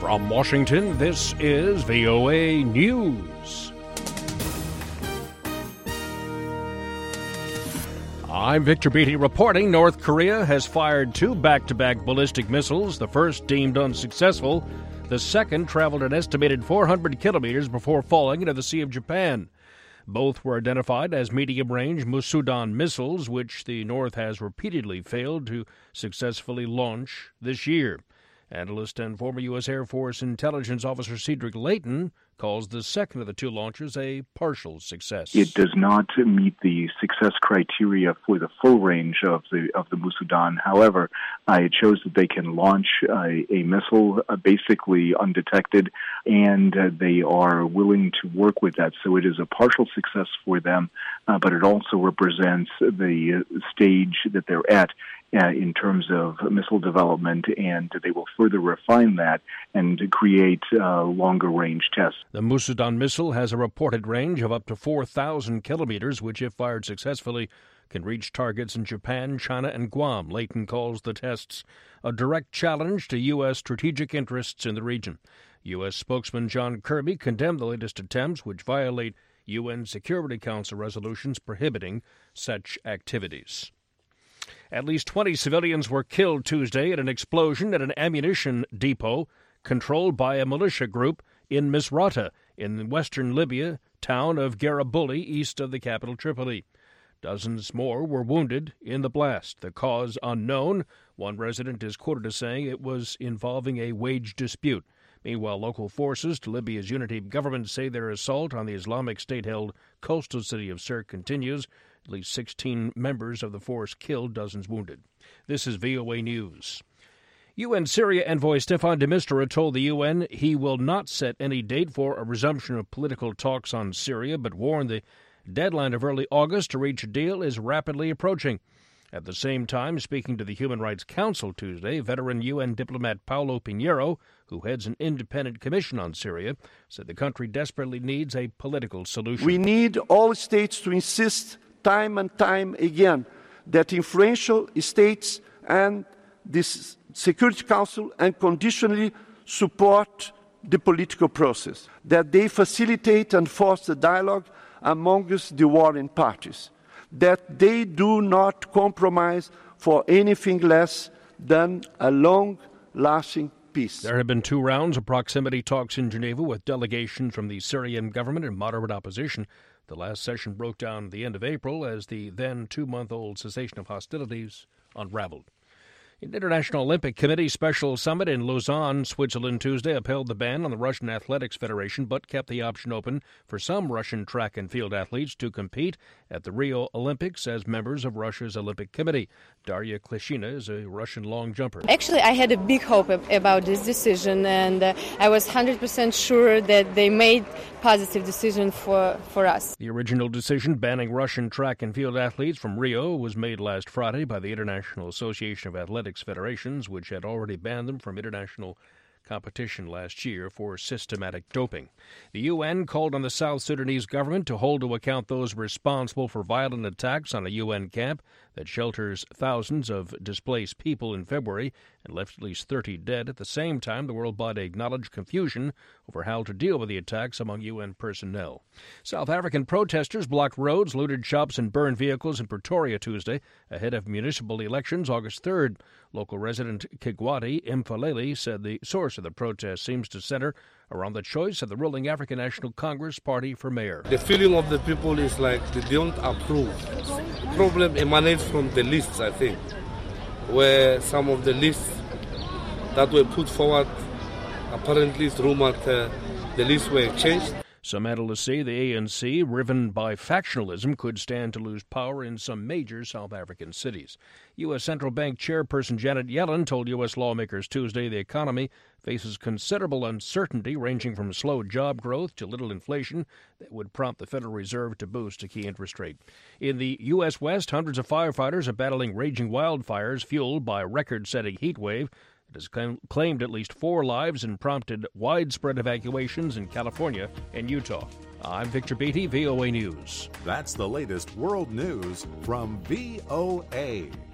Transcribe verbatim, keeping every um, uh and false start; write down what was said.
From Washington, this is V O A News. I'm Victor Beatty reporting North Korea has fired two back-to-back ballistic missiles, the first deemed unsuccessful. The second traveled an estimated four hundred kilometers before falling into the Sea of Japan. Both were identified as medium-range Musudan missiles, which the North has repeatedly failed to successfully launch this year. Analyst and former U S. Air Force intelligence officer Cedric Leighton calls the second of the two launches a partial success. It does not meet the success criteria for the full range of the of the Musudan. However, uh, it shows that they can launch uh, a missile uh, basically undetected, and uh, they are willing to work with that. So it is a partial success for them, uh, but it also represents the uh, stage that they're at Uh, in terms of missile development, and they will further refine that and create uh, longer-range tests. The Musudan missile has a reported range of up to four thousand kilometers, which, if fired successfully, can reach targets in Japan, China, and Guam. Leighton calls the tests a direct challenge to U S strategic interests in the region. U S spokesman John Kirby condemned the latest attempts, which violate U N Security Council resolutions prohibiting such activities. At least twenty civilians were killed Tuesday in an explosion at an ammunition depot controlled by a militia group in Misrata in western Libya town of Garibaldi, east of the capital Tripoli. Dozens more were wounded in the blast. The cause unknown. One resident is quoted as saying it was involving a wage dispute. Meanwhile, local forces to Libya's unity government say their assault on the Islamic State-held coastal city of Sirte continues. At least sixteen members of the force killed, dozens wounded. This is V O A News. U N Syria envoy Staffan de Mistura told the U N he will not set any date for a resumption of political talks on Syria, but warned the deadline of early August to reach a deal is rapidly approaching. At the same time, speaking to the Human Rights Council Tuesday, veteran U N diplomat Paulo Pinheiro, who heads an independent commission on Syria, said the country desperately needs a political solution. We need all states to insist time and time again that influential states and the Security Council unconditionally support the political process, that they facilitate and foster dialogue amongst the warring parties, that they do not compromise for anything less than a long-lasting peace. There have been two rounds of proximity talks in Geneva with delegations from the Syrian government and moderate opposition. The last session broke down at the end of April as the then two-month-old cessation of hostilities unraveled. An International Olympic Committee special summit in Lausanne, Switzerland, Tuesday upheld the ban on the Russian Athletics Federation, but kept the option open for some Russian track and field athletes to compete at the Rio Olympics as members of Russia's Olympic Committee. Daria Klishina is a Russian long jumper. Actually, I had a big hope about this decision, and uh, I was one hundred percent sure that they made positive decision for, for us. The original decision banning Russian track and field athletes from Rio was made last Friday by the International Association of Athletics Federations, which had already banned them from international competition last year for systematic doping. The U N called on the South Sudanese government to hold to account those responsible for violent attacks on a U N camp that shelters thousands of displaced people in February and left at least thirty dead. At the same time, the world body acknowledged confusion over how to deal with the attacks among U N personnel. South African protesters blocked roads, looted shops, and burned vehicles in Pretoria Tuesday ahead of municipal elections August third. Local resident Kigwati Mfalele said the source of the protest seems to center around the choice of the ruling African National Congress party for mayor. The feeling of the people is like they don't approve. The problem emanates from the lists, I think, where some of the lists that were put forward, apparently it's rumored uh, the lists were changed. Some analysts say the A N C, riven by factionalism, could stand to lose power in some major South African cities. U S. Central Bank Chairperson Janet Yellen told U S lawmakers Tuesday the economy faces considerable uncertainty ranging from slow job growth to little inflation that would prompt the Federal Reserve to boost a key interest rate. In the U S. West, hundreds of firefighters are battling raging wildfires fueled by a record-setting heat wave. It has claimed at least four lives and prompted widespread evacuations in California and Utah. I'm Victor Beatty, V O A News. That's the latest world news from V O A.